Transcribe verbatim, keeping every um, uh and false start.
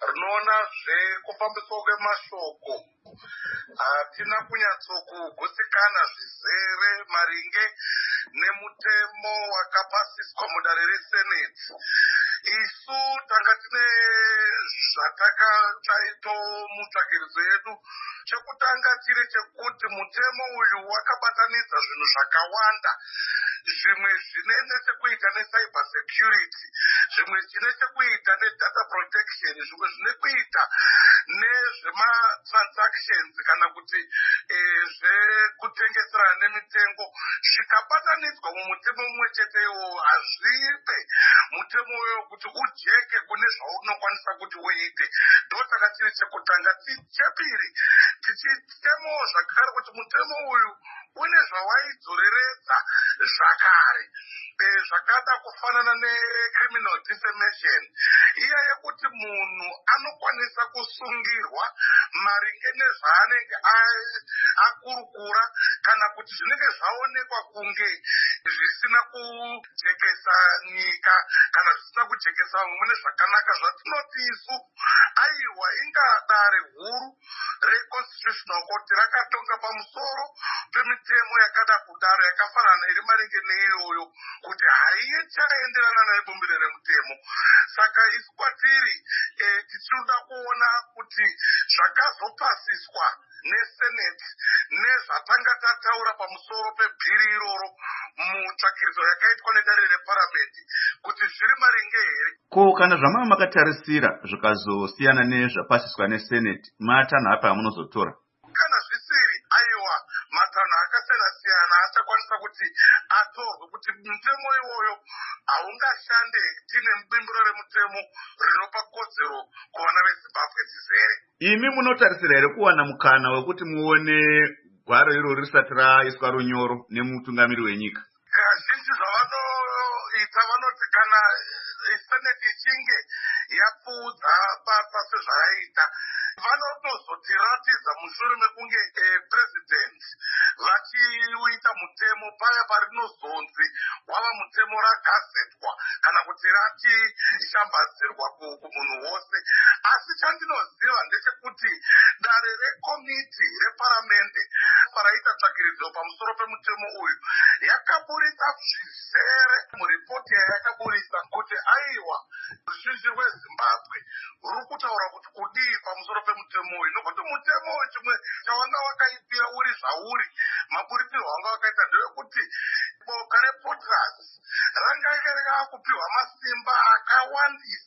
rinoona zvekufambiswa kwemashoko. Hatina kunyatsokugutsikana zvizere maringe nemutemo wakapasiswa mudare reseneti. Isu tanga tine zvatakaitaito mutsvakiridzo yedu. Chekutanga chiri chekuti mutemo uyu wakabatanidza zvinhu zvakawanda, zvimwe zvine nechekuita necyber security, zvimwe zvine chekuita nedata protection, zvimwe zvine kuita nezvematransactions kana kuti zvekutengeserana nemitengo, zvikabatanidzwa mumutemo mumwe chete iwowo. Hazvipe mutemo uyo kuti ujeke kune zvaunokwanisa kuti uite. Ndosaka chiri chekutanga. Chepiri, tichitemowo zvakare kuti mutemo uyu une zvawaizoreredza zvakare, zvakada kufanana necriminal defamation, iya yekuti munhu anokwanisa kusungirwa maringe nezvaanenge akurukura kana kuti zvinenge zvaonekwa kunge zvisina kujekesa nyika kana zvisina kujekesa vamwe mune zvakanaka. Zvatinoti isu, aiwa, inga dare huru reconstitutional court rakatonga pamusoro pemitemo yakada kudaro yakafanana iri maringe neiyoyo kuti haichaenderana nebumbiro remutemo. Saka isu kwatiri tichida kuona kuti zvakazopasiswa neseneti nezvatanga tataura pamusoro pebhiri iroro mutsvakiridzo yakaitwa nedare reparamende kuti zviri maringe here. Ko kana zvamanga makatarisira zvikazosiyana nezvapasiswa neseneti, matanho apa amunozotora? Kana zvisiri, aiwa, matanho akasiyana-siyana achakwanisa kuti atorwe kuti mutemo iwoyo haungashande tine bimbiro remutemo rinopa kodzero kuvana veZimbabwe dzizere. Imi munotarisira here kuwana mukana wekuti muone gwaro iro risati raiswa runyoro nemutungamiri wenyika? Kazhinji zvavanoita vanoti kana seneti ichinge yapfuudza basa sezvayaita, vanotozotiratidza mushure mekunge president vachiuita mutemo paya parinozonzi wava mutemo ragazetwa kana kuti rachishambadzirwa kumunhu wose. Asi chandinoziva ndechekuti dare rekomiti reparamende paraita tsvakiridzo pamusoro pemutemo uyu yakaburisa zvizere muripoti yayakaburisa kuti aiwa, ruzhinji rweZimbabwe ruri kutaura kuti kudii pamusoro pemutemo uyu, nokuti mutemo uyu chimwe chawanga wakaipira uri zvauri, maburitirwo wanga wakaita ndewekuti boka rePortras ranga rava kupiwa masimba akawandisa